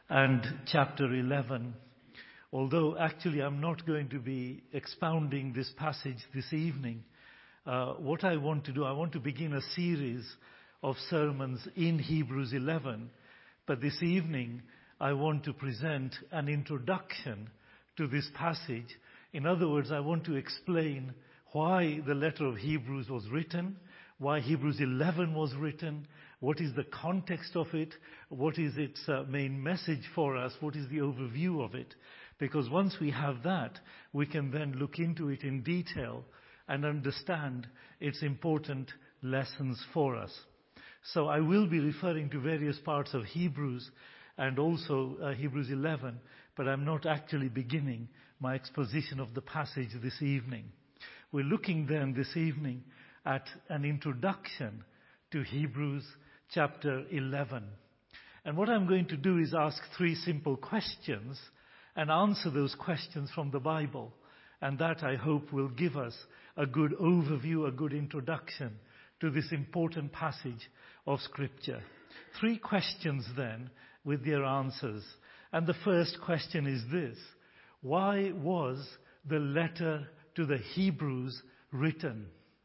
and chapter 11. Although actually I'm not going to be expounding this passage this evening, what I want to do, I want to begin a series of sermons in Hebrews 11. But this evening, I want to present an introduction to this passage. In other words, I want to explain why the letter of Hebrews was written, why Hebrews 11 was written, what is the context of it, what is its main message for us, what is the overview of it. Because once we have that, we can then look into it in detail and understand its important lessons for us. So I will be referring to various parts of Hebrews and also Hebrews 11, but I'm not actually beginning my exposition of the passage this evening. We're looking then this evening at an introduction to Hebrews chapter 11. And what I'm going to do is ask three simple questions and answer those questions from the Bible. And that, I hope, will give us a good overview, a good introduction to this important passage of Scripture. Three questions then with their answers. And the first question is this: why was the letter to the Hebrews written?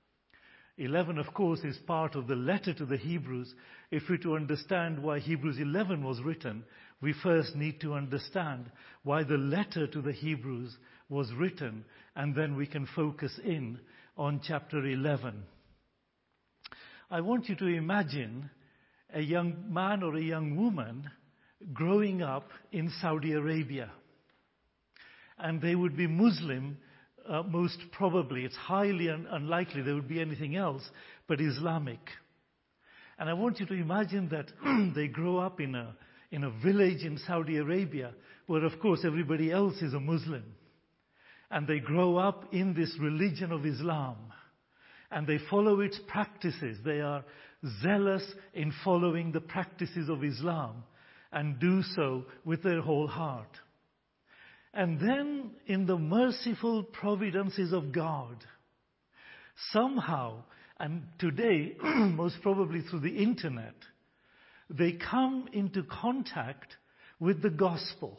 11, of course, is part of the letter to the Hebrews. If we're to understand why Hebrews 11 was written, we first need to understand why the letter to the Hebrews was written, and then we can focus in on chapter 11. I want you to imagine a young man or a young woman growing up in Saudi Arabia. And they would be Muslim, most probably. It's highly unlikely there would be anything else but Islamic. And I want you to imagine that they grow up in a village in Saudi Arabia where, of course, everybody else is a Muslim. And they grow up in this religion of Islam. And they follow its practices. They are zealous in following the practices of Islam and do so with their whole heart. And then, in the merciful providences of God, somehow, and today, most probably through the internet, they come into contact with the gospel.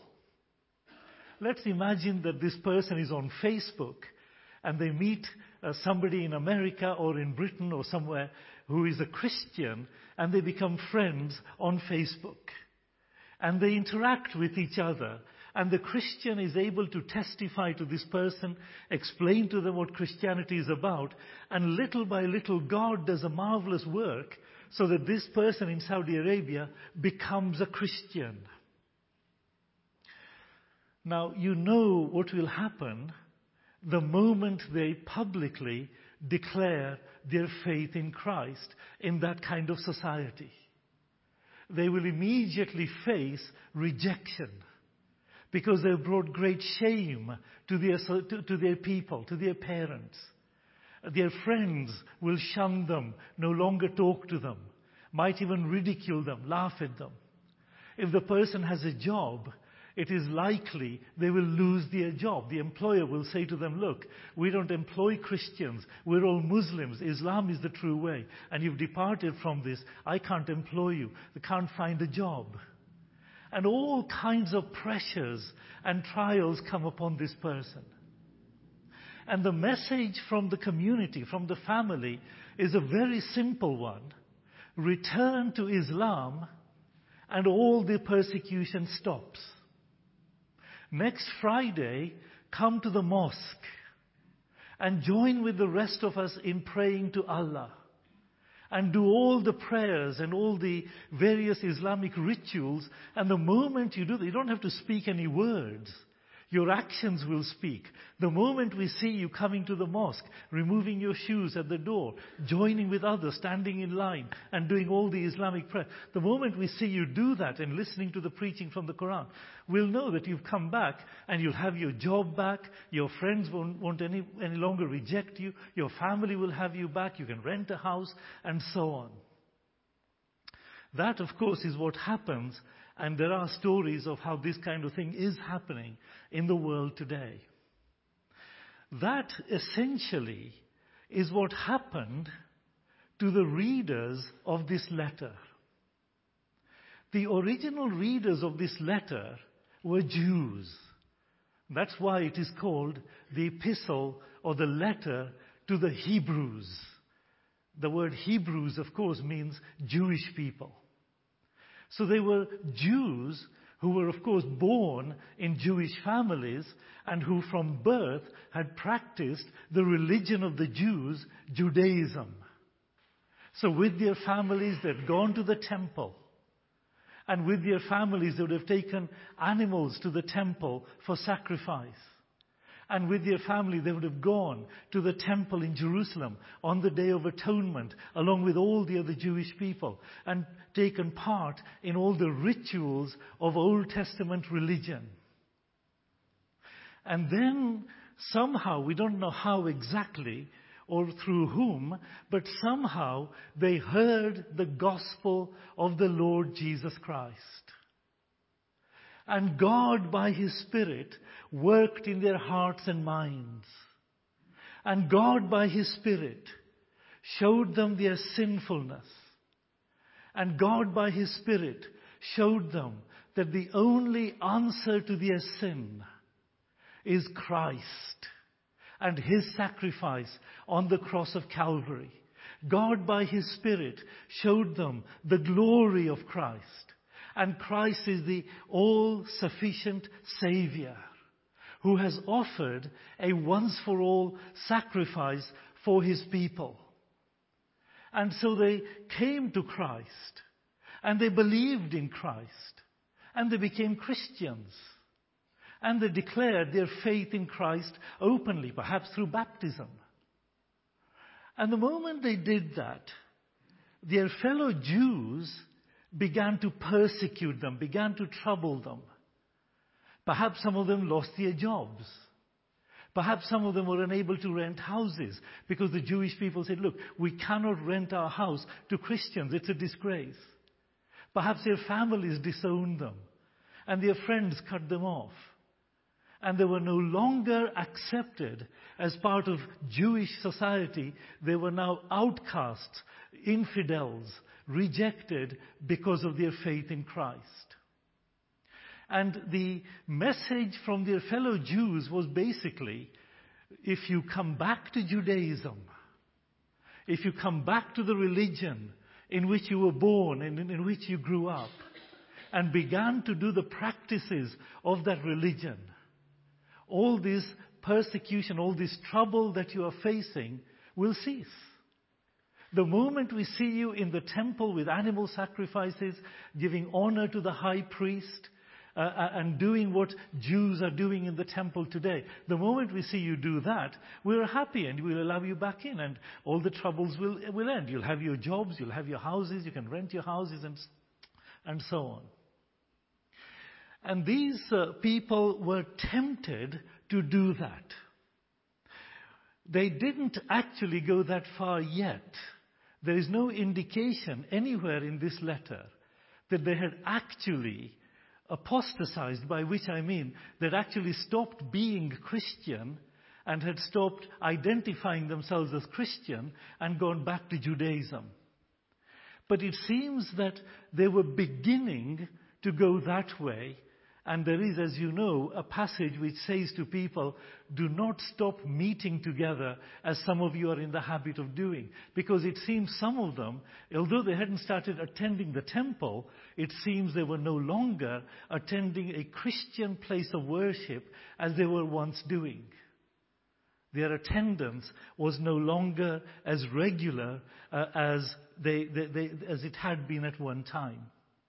Let's imagine that this person is on Facebook and they meet somebody in America or in Britain or somewhere who is a Christian, and they become friends on Facebook. And they interact with each other. And the Christian is able to testify to this person, explain to them what Christianity is about. And little by little, God does a marvelous work so that this person in Saudi Arabia becomes a Christian. Now, you know what will happen the moment they publicly declare their faith in Christ in that kind of society. They will immediately face rejection because they've brought great shame to their people, to their parents. Their friends will shun them, no longer talk to them, might even ridicule them, laugh at them. If the person has a job, it is likely they will lose their job. The employer will say to them, look, we don't employ Christians. We're all Muslims. Islam is the true way. And you've departed from this. I can't employ you. They can't find a job. And all kinds of pressures and trials come upon this person. And the message from the community, from the family, is a very simple one. Return to Islam and all the persecution stops. Next Friday, come to the mosque and join with the rest of us in praying to Allah. And do all the prayers and all the various Islamic rituals. And the moment you do that, you don't have to speak any words. Your actions will speak. The moment we see you coming to the mosque, removing your shoes at the door, joining with others, standing in line, and doing all the Islamic prayer, the moment we see you do that and listening to the preaching from the Quran, we'll know that you've come back and you'll have your job back, your friends won't any longer reject you, your family will have you back, you can rent a house, and so on. That, of course, is what happens. And there are stories of how this kind of thing is happening in the world today. That essentially is what happened to the readers of this letter. the original readers of this letter were Jews. That's why it is called the epistle or the letter to the Hebrews. The word Hebrews, of course, means Jewish people. So they were Jews who were, of course, born in Jewish families and who from birth had practiced the religion of the Jews, Judaism. So with their families, they'd gone to the temple. And with their families, they would have taken animals to the temple for sacrifice. And with their family, they would have gone to the temple in Jerusalem on the Day of Atonement, along with all the other Jewish people, and taken part in all the rituals of Old Testament religion. And then somehow, we don't know how exactly or through whom, but somehow they heard the gospel of the Lord Jesus Christ. And God, by His Spirit, worked in their hearts and minds. And God, by His Spirit, showed them their sinfulness. And God, by His Spirit, showed them that the only answer to their sin is Christ and His sacrifice on the cross of Calvary. God, by His Spirit, showed them the glory of Christ. And Christ is the all-sufficient Savior who has offered a once-for-all sacrifice for His people. And so they came to Christ, and they believed in Christ, and they became Christians. And they declared their faith in Christ openly, perhaps through baptism. And the moment they did that, their fellow Jews began to persecute them, began to trouble them. Perhaps some of them lost their jobs. Perhaps some of them were unable to rent houses because the Jewish people said, look, we cannot rent our house to Christians. It's a disgrace. Perhaps their families disowned them and their friends cut them off. And they were no longer accepted as part of Jewish society. They were now outcasts, infidels, rejected because of their faith in Christ. And the message from their fellow Jews was basically, if you come back to Judaism, if you come back to the religion in which you were born and in which you grew up, and began to do the practices of that religion, all this persecution, all this trouble that you are facing will cease. The moment we see you in the temple with animal sacrifices, giving honor to the high priest, and doing what Jews are doing in the temple today, the moment we see you do that, we're happy and we'll allow you back in and all the troubles will end. You'll have your jobs, you'll have your houses, you can rent your houses and so on. And these people were tempted to do that. They didn't actually go that far yet. There is no indication anywhere in this letter that they had actually apostatized, by which I mean they'd actually stopped being Christian and had stopped identifying themselves as Christian and gone back to Judaism. But it seems that they were beginning to go that way. And there is, as you know, a passage which says to people, do not stop meeting together as some of you are in the habit of doing. Because it seems some of them, although they hadn't started attending the temple, it seems they were no longer attending a Christian place of worship as they were once doing. Their attendance was no longer as regular as it had been at one time.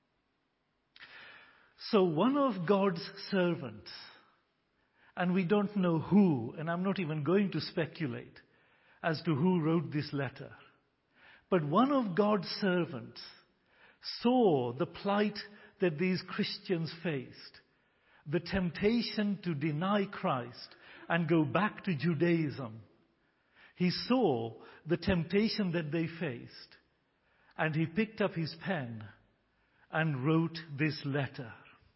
So one of God's servants, and we don't know who, and I'm not even going to speculate as to who wrote this letter, but one of God's servants saw the plight that these Christians faced, the temptation to deny Christ and go back to Judaism. He saw the temptation that they faced, and he picked up his pen and wrote this letter.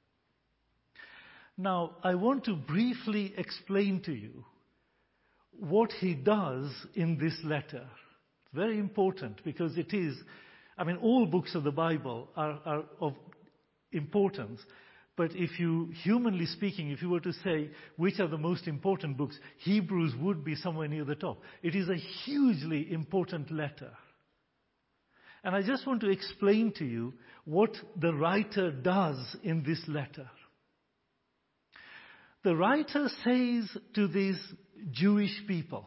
Now, I want to briefly explain to you what he does in this letter. It's very important because it is, all books of the Bible are of importance. But humanly speaking, if you were to say which are the most important books, Hebrews would be somewhere near the top. It is a hugely important letter. And I just want to explain to you what the writer does in this letter. The writer says to these Jewish people,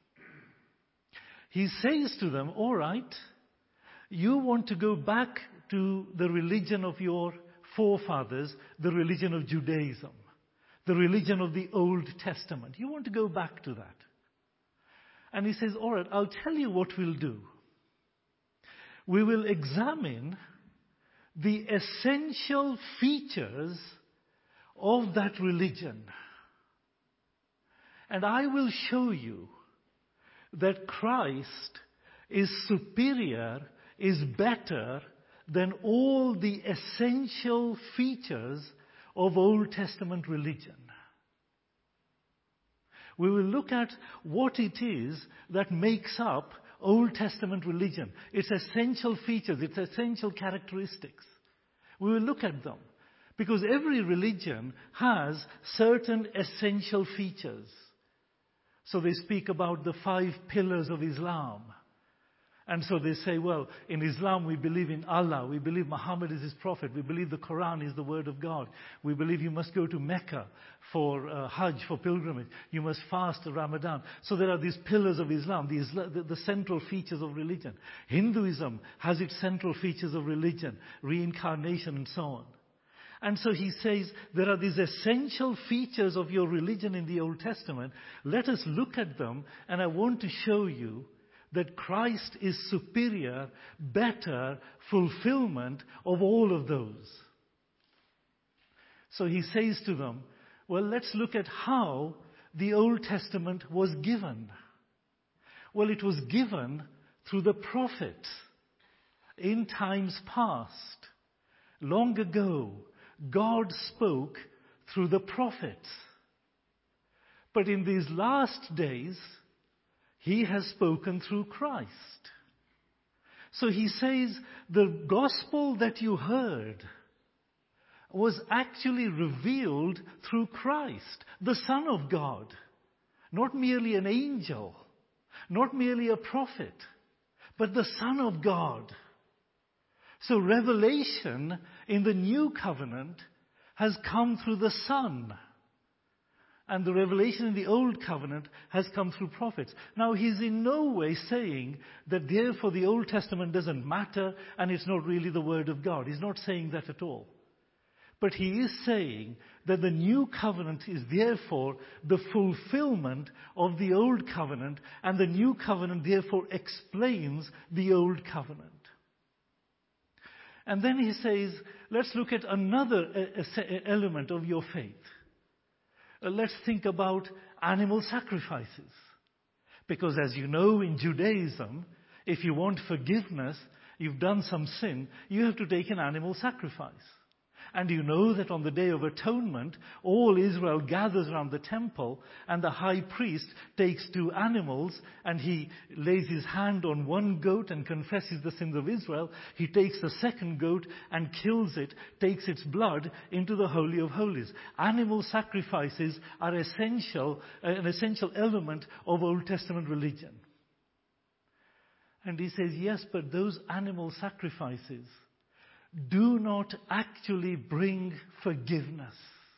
he says to them, all right, you want to go back to the religion of your forefathers, the religion of Judaism, the religion of the Old Testament. You want to go back to that. And he says, all right, I'll tell you what we'll do. We will examine the essential features of that religion. And I will show you that Christ is superior, is better than all the essential features of Old Testament religion. We will look at what it is that makes up Old Testament religion, its essential features, its essential characteristics. We will look at them. Because every religion has certain essential features. So they speak about the 5 pillars of Islam. And so they say, well, in Islam we believe in Allah, we believe Muhammad is his prophet, we believe the Quran is the word of God, we believe you must go to Mecca for Hajj, for pilgrimage, you must fast Ramadan. So there are these pillars of Islam, the central features of religion. Hinduism has its central features of religion, reincarnation and so on. And so he says, there are these essential features of your religion in the Old Testament. Let us look at them, and I want to show you that Christ is superior, better, fulfillment of all of those. So he says to them, well, let's look at how the Old Testament was given. Well, it was given through the prophets in times past. Long ago, God spoke through the prophets. But in these last days, He has spoken through Christ. So he says, the gospel that you heard was actually revealed through Christ, the Son of God. Not merely an angel, not merely a prophet, but the Son of God. So revelation in the new covenant has come through the Son. And the revelation in the old covenant has come through prophets. Now he's in no way saying that therefore the Old Testament doesn't matter and it's not really the Word of God. He's not saying that at all. But he is saying that the new covenant is therefore the fulfillment of the old covenant, and the new covenant therefore explains the old covenant. And then he says, let's look at another element of your faith. Let's think about animal sacrifices. Because as you know, in Judaism, if you want forgiveness, you've done some sin, you have to take an animal sacrifice. And you know that on the Day of Atonement, all Israel gathers around the temple, and the high priest takes 2 animals, and he lays his hand on one goat and confesses the sins of Israel. He takes the second goat and kills it, takes its blood into the Holy of Holies. Animal sacrifices are an essential element of Old Testament religion. And he says, yes, but those animal sacrifices do not actually bring forgiveness.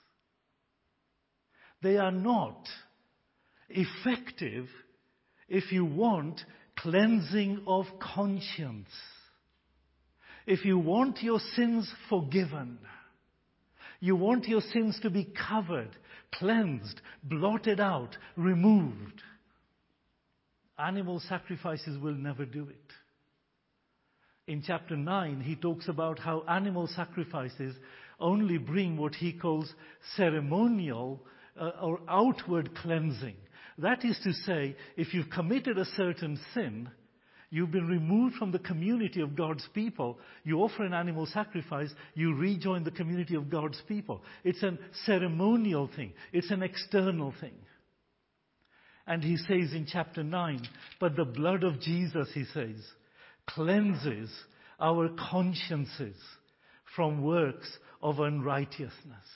They are not effective if you want cleansing of conscience. If you want your sins forgiven, you want your sins to be covered, cleansed, blotted out, removed, animal sacrifices will never do it. In chapter 9, he talks about how animal sacrifices only bring what he calls ceremonial or outward cleansing. That is to say, if you've committed a certain sin, you've been removed from the community of God's people, you offer an animal sacrifice, you rejoin the community of God's people. It's a ceremonial thing. It's an external thing. And he says in chapter 9, but the blood of Jesus, he says, cleanses our consciences from works of unrighteousness.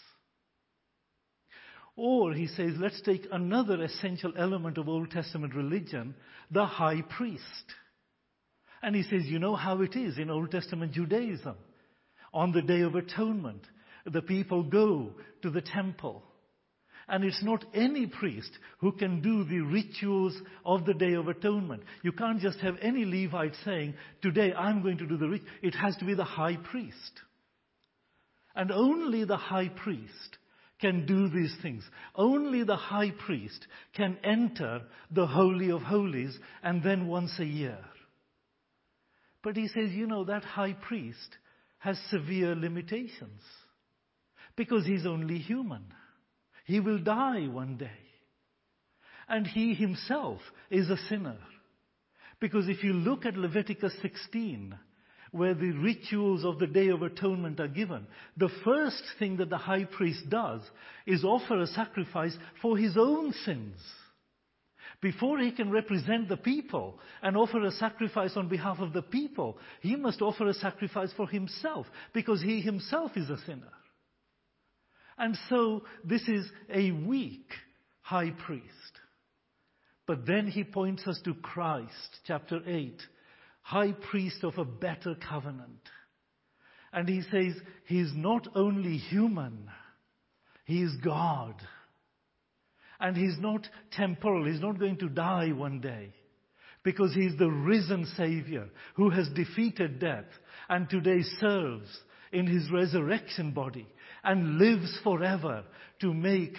Or he says, let's take another essential element of Old Testament religion, the high priest. And he says, you know how it is in Old Testament Judaism. On the Day of Atonement, the people go to the temple. And it's not any priest who can do the rituals of the Day of Atonement. You can't just have any Levite saying, today I'm going to do the ritual. It has to be the high priest. And only the high priest can do these things. Only the high priest can enter the Holy of Holies, and then once a year. But he says, you know, that high priest has severe limitations. Because he's only human. He will die one day. And he himself is a sinner. Because if you look at Leviticus 16, where the rituals of the Day of Atonement are given, the first thing that the high priest does is offer a sacrifice for his own sins. Before he can represent the people and offer a sacrifice on behalf of the people, he must offer a sacrifice for himself, because he himself is a sinner. And so this is a weak high priest. But then he points us to Christ, chapter 8, high priest of a better covenant. And he says, he's not only human, he is God. And he's not temporal, he's not going to die one day. Because he's the risen Savior who has defeated death and today serves in his resurrection body and lives forever to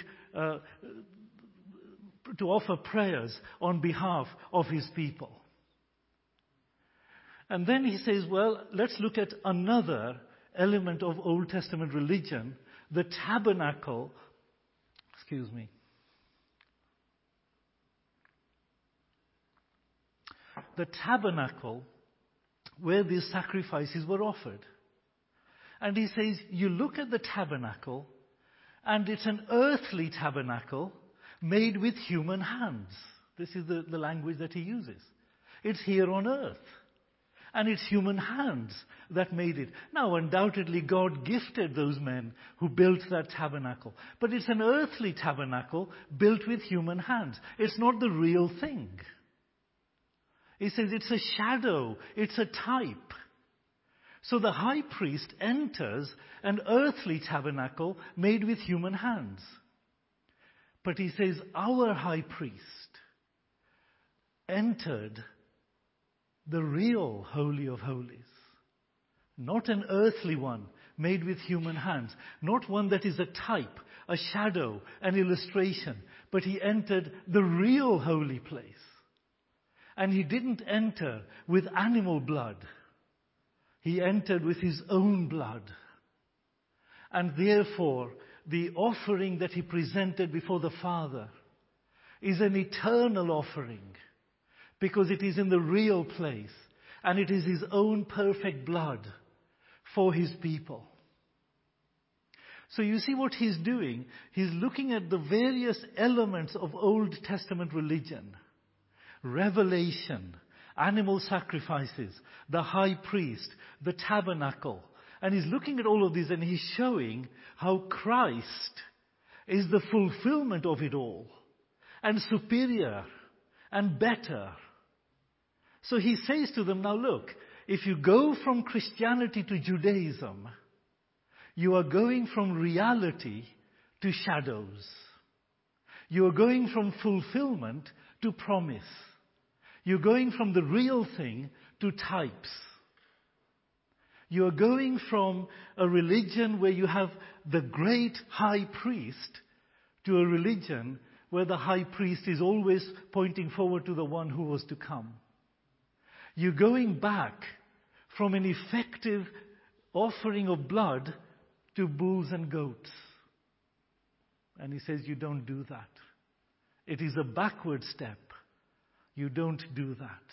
offer prayers on behalf of his people. And then he says, well, let's look at another element of Old Testament religion, the tabernacle. The tabernacle where these sacrifices were offered. And he says, you look at the tabernacle, and it's an earthly tabernacle made with human hands. This is the language that he uses. It's here on earth. And it's human hands that made it. Now, undoubtedly, God gifted those men who built that tabernacle. But it's an earthly tabernacle built with human hands. It's not the real thing. He says it's a shadow. It's a type. So the high priest enters an earthly tabernacle made with human hands. But he says our high priest entered the real Holy of Holies. Not an earthly one made with human hands. Not one that is a type, a shadow, an illustration. But he entered the real holy place. And he didn't enter with animal blood. He entered with his own blood. And therefore, the offering that he presented before the Father is an eternal offering. Because it is in the real place. And it is his own perfect blood for his people. So you see what he's doing? He's looking at the various elements of Old Testament religion. Revelation, animal sacrifices, the high priest, the tabernacle. And he's looking at all of these and he's showing how Christ is the fulfillment of it all. And superior and better. So he says to them, now look, if you go from Christianity to Judaism, you are going from reality to shadows. You are going from fulfillment to promise. You're going from the real thing to types. You are going from a religion where you have the great high priest to a religion where the high priest is always pointing forward to the one who was to come. You're going back from an effective offering of blood to bulls and goats. And he says, you don't do that. It is a backward step. You don't do that.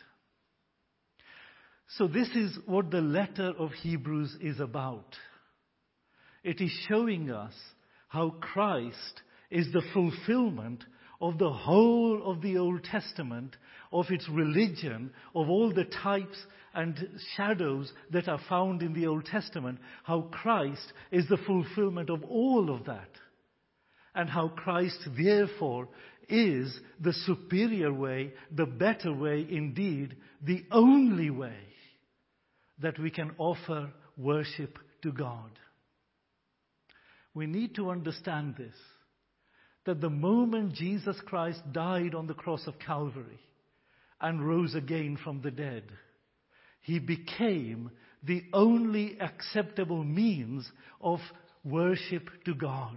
So this is what the letter of Hebrews is about. It is showing us how Christ is the fulfillment of the whole of the Old Testament, of its religion, of all the types and shadows that are found in the Old Testament, how Christ is the fulfillment of all of that. And how Christ, therefore, is the superior way, the better way, indeed, the only way that we can offer worship to God. We need to understand this, that the moment Jesus Christ died on the cross of Calvary and rose again from the dead, he became the only acceptable means of worship to God.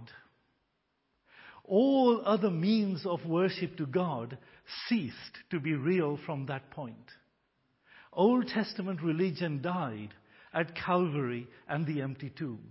All other means of worship to God ceased to be real from that point. Old Testament religion died at Calvary and the empty tomb.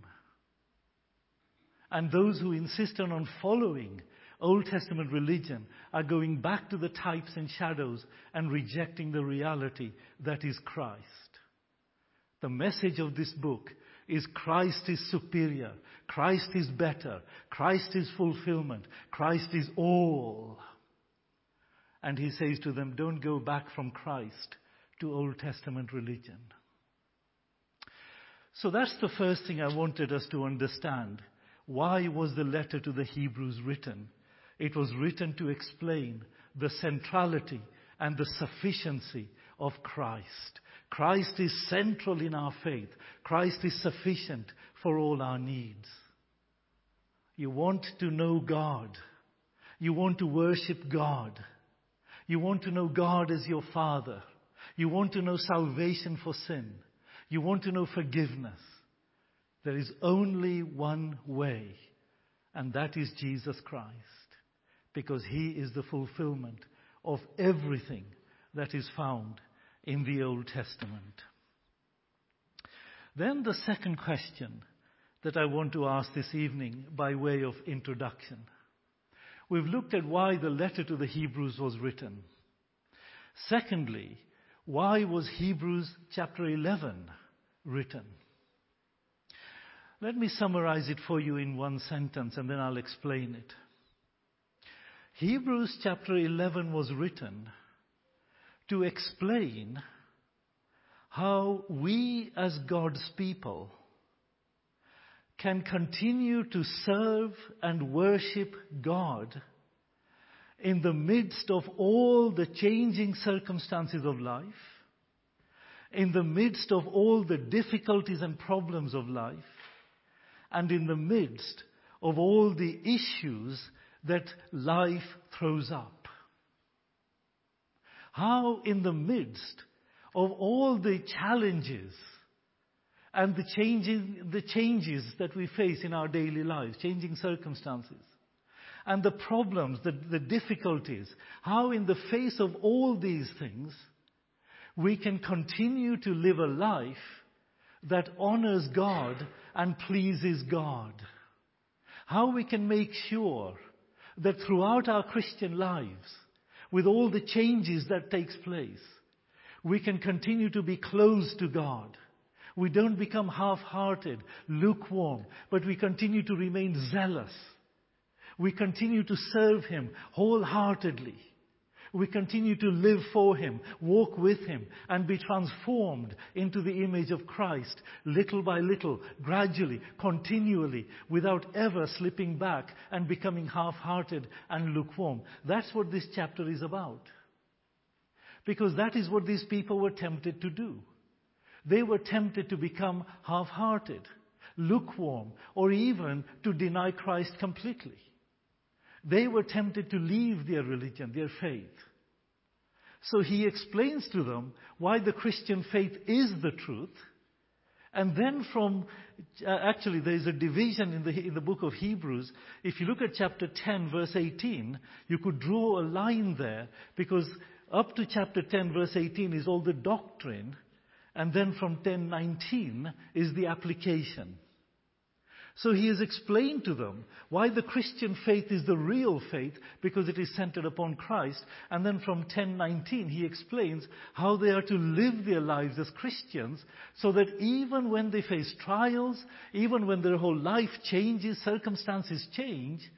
And those who insist on following Old Testament religion are going back to the types and shadows and rejecting the reality that is Christ. The message of this book is Christ is superior, Christ is better, Christ is fulfillment, Christ is all. And he says to them, don't go back from Christ to Old Testament religion. So that's the first thing I wanted us to understand. Why was the letter to the Hebrews written? It was written to explain the centrality and the sufficiency of Christ. Christ is central in our faith. Christ is sufficient for all our needs. You want to know God. You want to worship God. You want to know God as your Father. You want to know salvation for sin. You want to know forgiveness. There is only one way, and that is Jesus Christ, because he is the fulfillment of everything that is found in the Old Testament. Then the second question that I want to ask this evening by way of introduction. We've looked at why the letter to the Hebrews was written. Secondly, why was Hebrews chapter 11 written? Let me summarize it for you in one sentence and then I'll explain it. Hebrews chapter 11 was written to explain how we as God's people can continue to serve and worship God in the midst of all the changing circumstances of life, in the midst of all the difficulties and problems of life, and in the midst of all the issues that life throws up. How in the midst of all the challenges and the changes that we face in our daily lives, changing circumstances, and the problems, the difficulties, how in the face of all these things, we can continue to live a life that honors God and pleases God. How we can make sure that throughout our Christian lives, with all the changes that takes place, we can continue to be close to God. We don't become half-hearted, lukewarm, but we continue to remain zealous. We continue to serve Him wholeheartedly. We continue to live for Him, walk with Him, and be transformed into the image of Christ, little by little, gradually, continually, without ever slipping back and becoming half-hearted and lukewarm. That's what this chapter is about. Because that is what these people were tempted to do. They were tempted to become half-hearted, lukewarm, or even to deny Christ completely. They were tempted to leave their religion, their faith. So he explains to them why the Christian faith is the truth. And then actually there is a division in the book of Hebrews. If you look at chapter 10 verse 18, you could draw a line there, because up to chapter 10 verse 18 is all the doctrine, and then from 10:19 is the application. So he has explained to them why the Christian faith is the real faith, because it is centered upon Christ. And then from 10:19 he explains how they are to live their lives as Christians, so that even when they face trials, even when their whole life changes, circumstances change,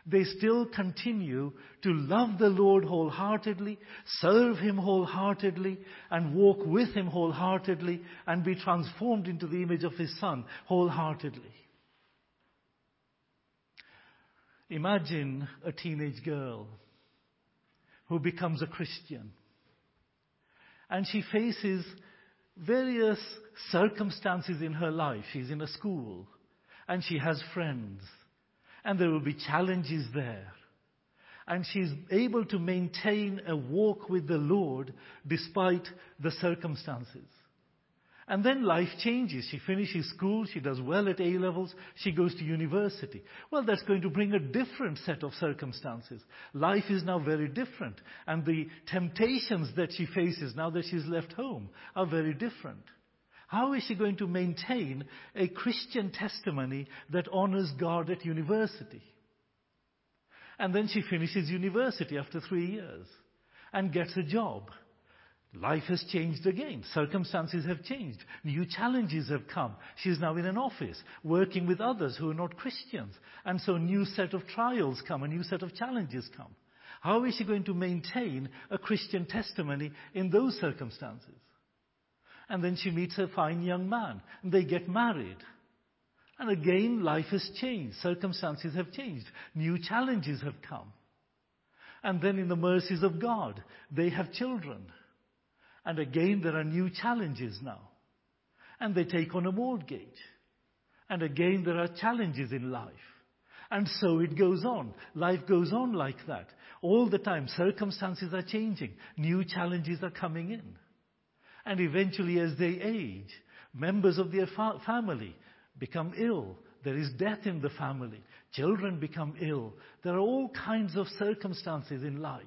They still continue to love the Lord wholeheartedly, serve Him wholeheartedly, and walk with Him wholeheartedly, and be transformed into the image of His Son wholeheartedly. Imagine a teenage girl who becomes a Christian, and she faces various circumstances in her life. She's in a school, and she has friends, and there will be challenges there. And she's able to maintain a walk with the Lord despite the circumstances. And then life changes. She finishes school, she does well at A-levels, she goes to university. Well, that's going to bring a different set of circumstances. Life is now very different. And the temptations that she faces now that she's left home are very different. How is she going to maintain a Christian testimony that honors God at university? And then she finishes university after 3 years and gets a job. Life has changed again. Circumstances have changed. New challenges have come. She's now in an office working with others who are not Christians. And so a new set of trials come, a new set of challenges come. How is she going to maintain a Christian testimony in those circumstances? And then she meets a fine young man, and they get married. And again, life has changed. Circumstances have changed. New challenges have come. And then in the mercies of God, they have children. And again, there are new challenges now. And they take on a mortgage. And again, there are challenges in life. And so it goes on. Life goes on like that. All the time, circumstances are changing. New challenges are coming in. And eventually, as they age, members of their family become ill. There is death in the family. Children become ill. There are all kinds of circumstances in life.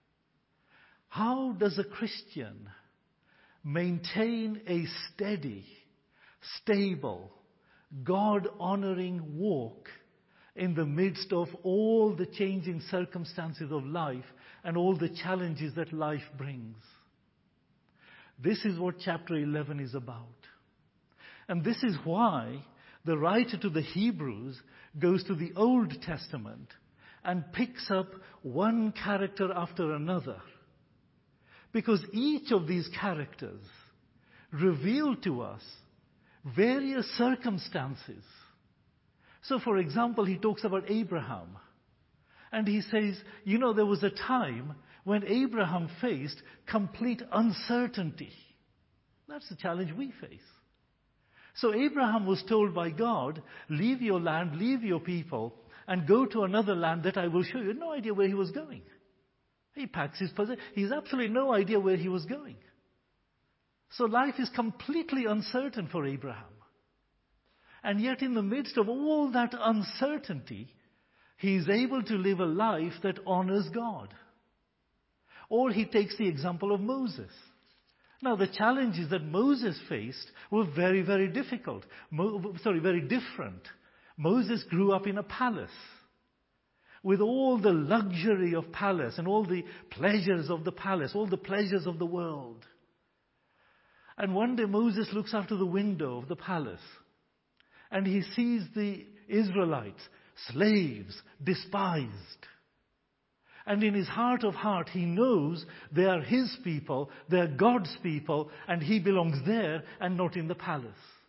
How does a Christian maintain a steady, stable, God-honoring walk in the midst of all the changing circumstances of life and all the challenges that life brings? This is what chapter 11 is about. And this is why the writer to the Hebrews goes to the Old Testament and picks up one character after another. Because each of these characters reveal to us various circumstances. So, for example, he talks about Abraham. And he says, there was a time when Abraham faced complete uncertainty. That's the challenge we face. So Abraham was told by God, leave your land, leave your people, and go to another land that I will show you. He had no idea where he was going. He packs his possessions. He has absolutely no idea where he was going. So life is completely uncertain for Abraham. And yet in the midst of all that uncertainty, he is able to live a life that honors God. Or he takes the example of Moses. Now, the challenges that Moses faced were very, very difficult. Very different. Moses grew up in a palace with all the luxury of palace and all the pleasures of the palace, all the pleasures of the world. And one day Moses looks out of the window of the palace and he sees the Israelites, slaves, despised. And in his heart of heart, he knows they are his people, they are God's people, and he belongs there and not in the palace.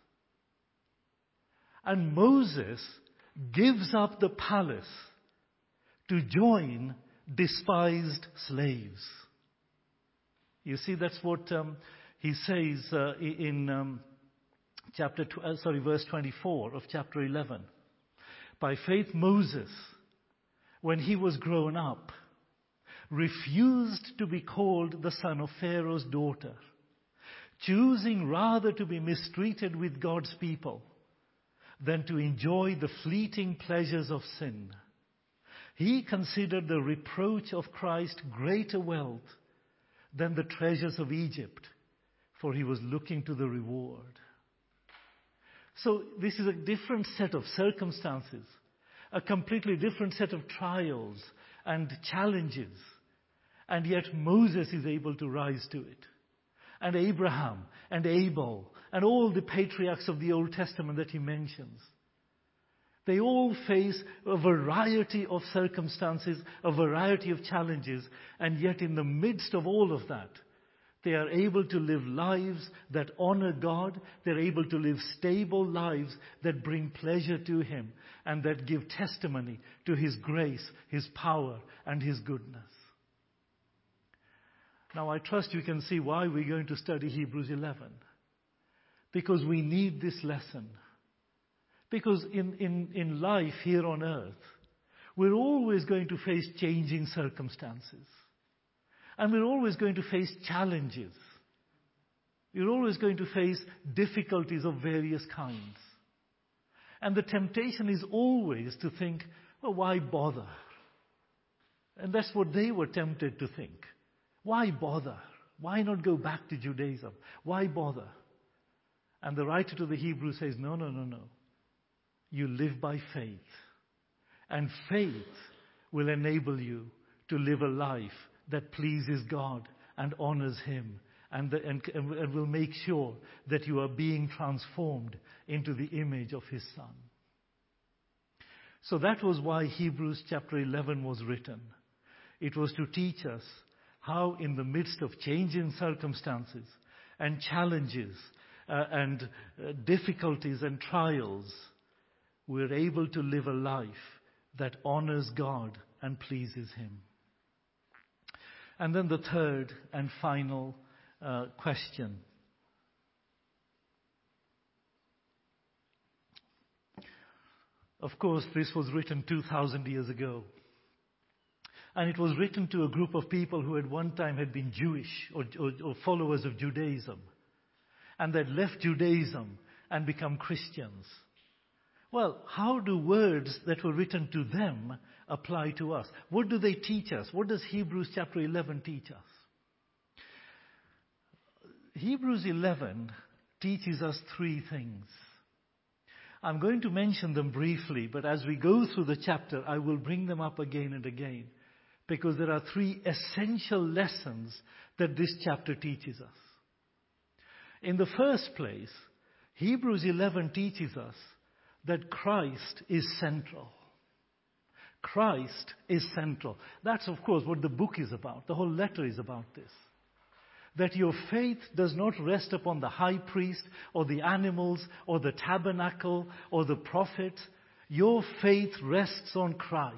And Moses gives up the palace to join despised slaves. You see, that's what he says in verse 24 of chapter 11. By faith, Moses, when he was grown up, refused to be called the son of Pharaoh's daughter, choosing rather to be mistreated with God's people than to enjoy the fleeting pleasures of sin. He considered the reproach of Christ greater wealth than the treasures of Egypt, for he was looking to the reward. So this is a different set of circumstances, a completely different set of trials and challenges. And yet Moses is able to rise to it. And Abraham and Abel and all the patriarchs of the Old Testament that he mentions. They all face a variety of circumstances, a variety of challenges, and yet in the midst of all of that, they are able to live lives that honor God. They're able to live stable lives that bring pleasure to Him and that give testimony to His grace, His power, and His goodness. Now, I trust you can see why we're going to study Hebrews 11. Because we need this lesson. Because in life here on earth, we're always going to face changing circumstances. And we're always going to face challenges. You're always going to face difficulties of various kinds. And the temptation is always to think, well, why bother? And that's what they were tempted to think. Why bother? Why not go back to Judaism? Why bother? And the writer to the Hebrews says, no. You live by faith. And faith will enable you to live a life that pleases God and honors Him and will make sure that you are being transformed into the image of His Son. So that was why Hebrews chapter 11 was written. It was to teach us how in the midst of changing circumstances and challenges and difficulties and trials, we're able to live a life that honors God and pleases Him. And then the third and final question. Of course, this was written 2,000 years ago. And it was written to a group of people who at one time had been Jewish or followers of Judaism. And they'd left Judaism and become Christians. Well, how do words that were written to them apply to us? What do they teach us? What does Hebrews chapter 11 teach us? Hebrews 11 teaches us three things. I'm going to mention them briefly, but as we go through the chapter, I will bring them up again and again, because there are three essential lessons that this chapter teaches us. In the first place, Hebrews 11 teaches us that Christ is central. Christ is central. That's, of course, what the book is about. The whole letter is about this. That your faith does not rest upon the high priest or the animals or the tabernacle or the prophet. Your faith rests on Christ.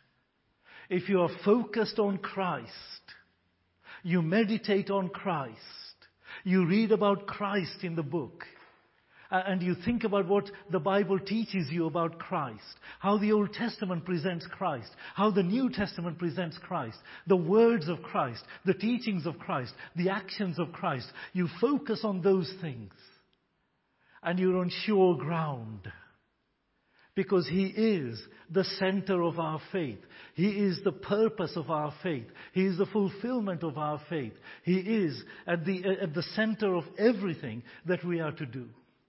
If you are focused on Christ, you meditate on Christ, you read about Christ in the book, and you think about what the Bible teaches you about Christ, how the Old Testament presents Christ, how the New Testament presents Christ, the words of Christ, the teachings of Christ, the actions of Christ. You focus on those things, and you're on sure ground. Because He is the center of our faith. He is the purpose of our faith. He is the fulfillment of our faith. He is at the center of everything that we are to do.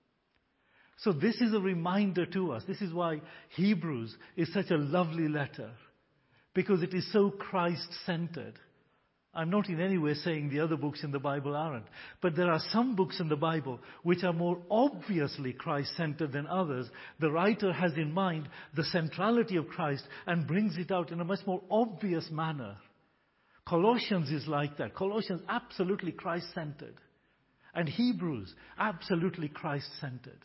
So this is a reminder to us. This is why Hebrews is such a lovely letter. Because it is so Christ-centered. I'm not in any way saying the other books in the Bible aren't. But there are some books in the Bible which are more obviously Christ-centered than others. The writer has in mind the centrality of Christ and brings it out in a much more obvious manner. Colossians is like that. Colossians absolutely Christ-centered. And Hebrews absolutely Christ-centered.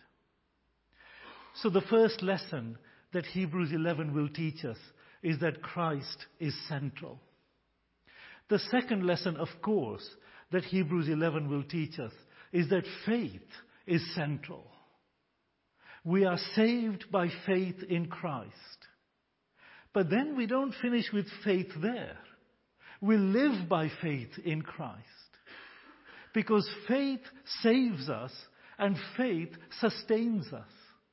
So the first lesson that Hebrews 11 will teach us is that Christ is central. The second lesson, of course, that Hebrews 11 will teach us is that faith is central. We are saved by faith in Christ. But then we don't finish with faith there. We live by faith in Christ. Because faith saves us and faith sustains us.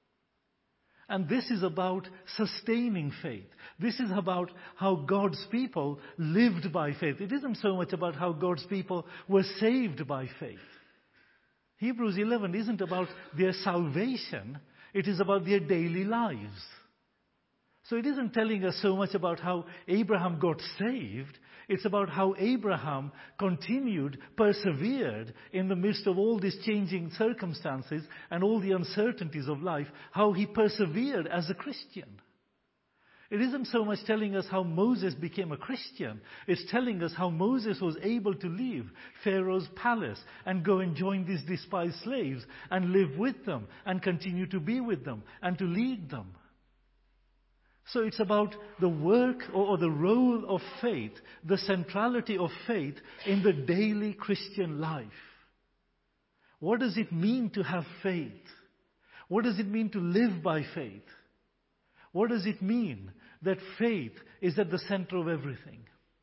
And this is about sustaining faith. This is about how God's people lived by faith. It isn't so much about how God's people were saved by faith. Hebrews 11 isn't about their salvation. It is about their daily lives. So it isn't telling us so much about how Abraham got saved. It's about how Abraham continued, persevered in the midst of all these changing circumstances and all the uncertainties of life, how he persevered as a Christian. It isn't so much telling us how Moses became a Christian. It's telling us how Moses was able to leave Pharaoh's palace and go and join these despised slaves and live with them and continue to be with them and to lead them. So it's about the work or the role of faith, the centrality of faith in the daily Christian life. What does it mean to have faith? What does it mean to live by faith? What does it mean that faith is at the center of everything?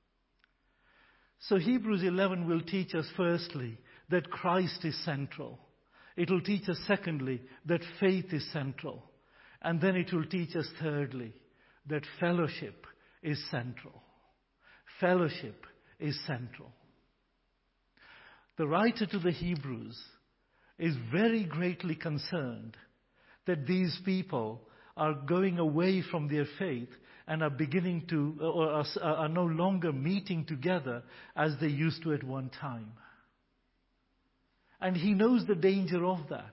So Hebrews 11 will teach us firstly that Christ is central. It will teach us secondly that faith is central. And then it will teach us thirdly that fellowship is central. Fellowship is central. The writer to the Hebrews is very greatly concerned that these people are going away from their faith and are beginning to, or are no longer meeting together as they used to at one time. And he knows the danger of that.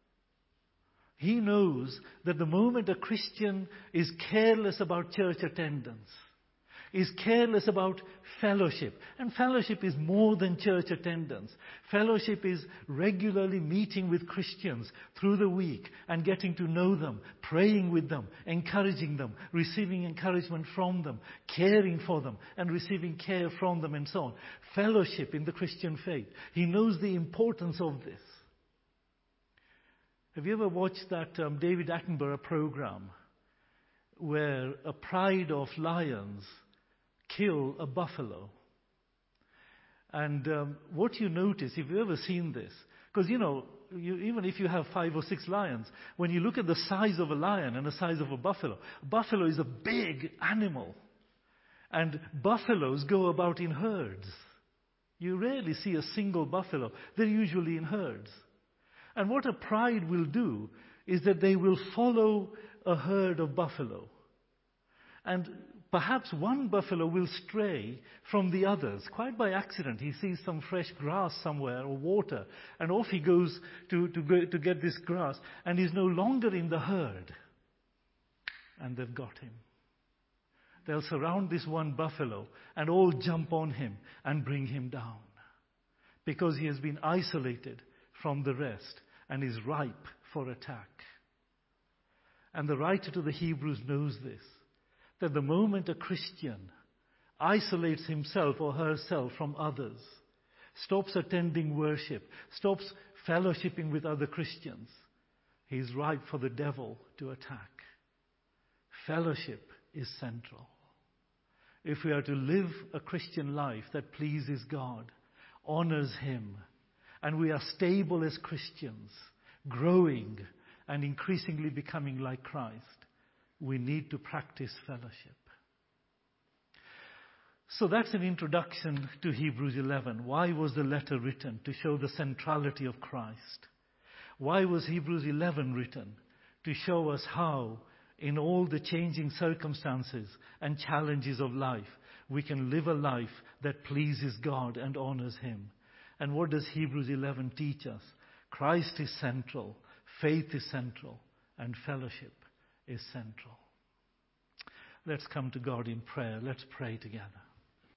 He knows that the moment a Christian is careless about church attendance, is careless about fellowship, and fellowship is more than church attendance. Fellowship is regularly meeting with Christians through the week and getting to know them, praying with them, encouraging them, receiving encouragement from them, caring for them and receiving care from them and so on. Fellowship in the Christian faith. He knows the importance of this. Have you ever watched that David Attenborough program where a pride of lions kill a buffalo? And what you notice, if you've ever seen this, because even if you have 5 or 6 lions, when you look at the size of a lion and the size of a buffalo is a big animal. And buffaloes go about in herds. You rarely see a single buffalo. They're usually in herds. And what a pride will do is that they will follow a herd of buffalo. And perhaps one buffalo will stray from the others, quite by accident. He sees some fresh grass somewhere or water, and off he goes to get this grass, and he's no longer in the herd. And they've got him. They'll surround this one buffalo and all jump on him and bring him down, because he has been isolated from the rest and is ripe for attack. And the writer to the Hebrews knows this, that the moment a Christian isolates himself or herself from others, stops attending worship, stops fellowshipping with other Christians, he's ripe for the devil to attack. Fellowship is central. If we are to live a Christian life that pleases God, honors Him, and we are stable as Christians, growing and increasingly becoming like Christ, we need to practice fellowship. So that's an introduction to Hebrews 11. Why was the letter written? To show the centrality of Christ. Why was Hebrews 11 written? To show us how, in all the changing circumstances and challenges of life, we can live a life that pleases God and honors Him. And what does Hebrews 11 teach us? Christ is central, faith is central, and fellowship is central. Let's come to God in prayer. Let's pray together.